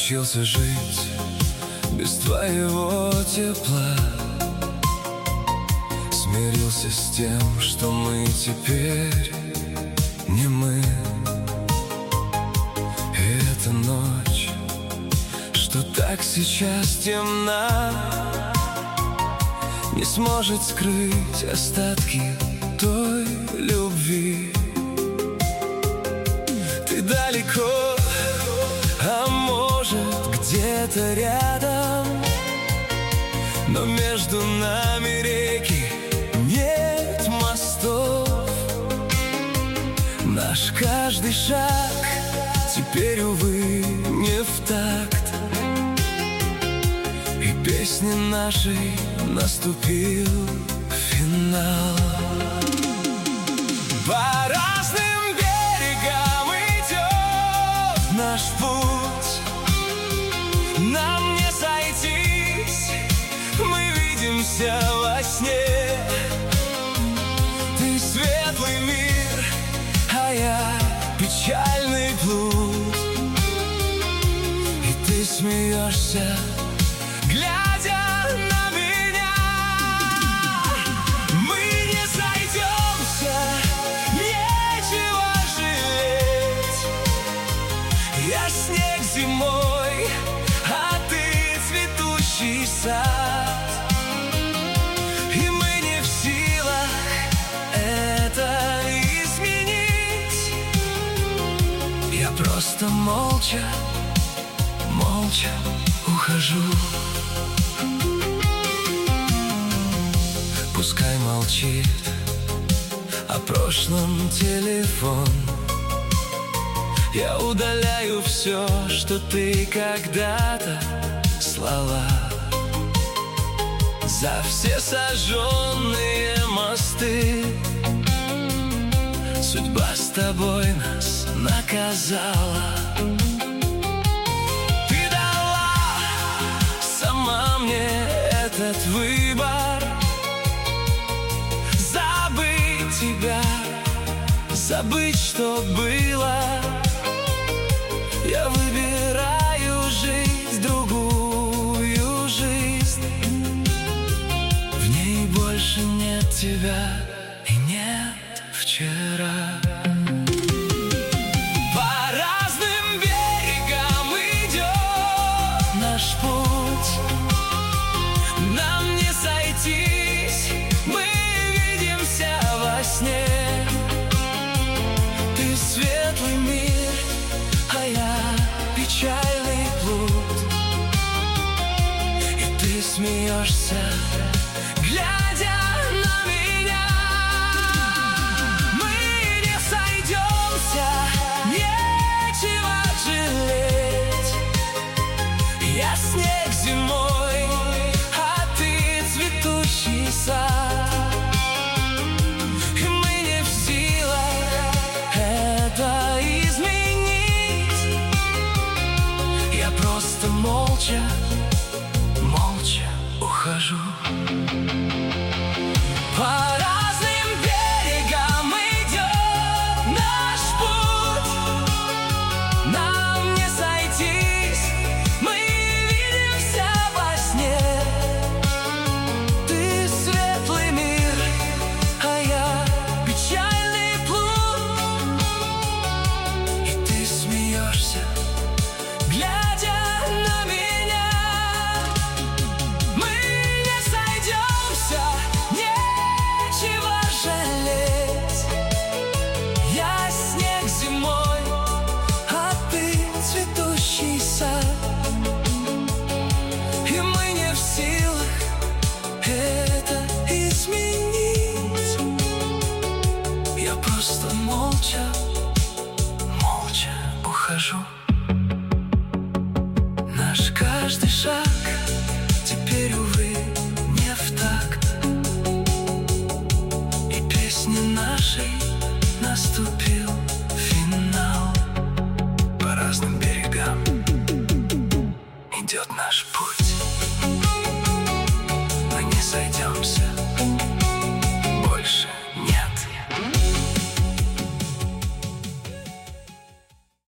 научился жить без твоего тепла. Смирился с тем, что мы теперь не мы. И эта ночь, что так сейчас темна, не сможет скрыть остатки той любви. Ты далеко, а может где-то рядом, но между нами реки, нет мостов. Наш каждый шаг теперь, увы, не в такт, и песни нашей наступил финал. По разным берегам идет наш путь, нам не сойтись, мы видимся во сне. Ты светлый мир, а я печальный плут, и ты смеешься, глядя на меня. Мы не сойдемся, нечего жалеть. Я снег зимой, а ты цветущий сад, и мы не в силах это изменить. Я просто молча, молча ухожу. Пускай молчит о прошлом телефон, я удаляю все, что ты когда-то слала. За все сожженные мосты судьба с тобой нас наказала. Ты дала сама мне этот выбор, забыть тебя, забыть, что было. Я выбираю жить другую жизнь, в ней больше нет тебя и нет вчера. По разным берегам идет наш путь, нам не сойтись, мы видимся во сне. Ты светлый мир, а я печальный плут, и ты смеешься, глядя на меня. Мы не сойдемся, нечего жалеть. Я снег зимой, а ты цветущий сад, и мы не в силах это изменить. Я просто молча, молча ухожу. По разным берегам идет наш путь, нам не сойтись, мы видимся во сне. Ты светлый мир, а я печальный плут, и ты смеешься, глядя на меня. Мы не сойдемся, нечего жалеть. Я снег зимой, а ты цветущий сад, и мы не в силах это изменить. Я просто молча, молча ухожу. Наш каждый шаг теперь, увы, не в такт, и песни нашей наступил финал. По разным берегам идет наш путь.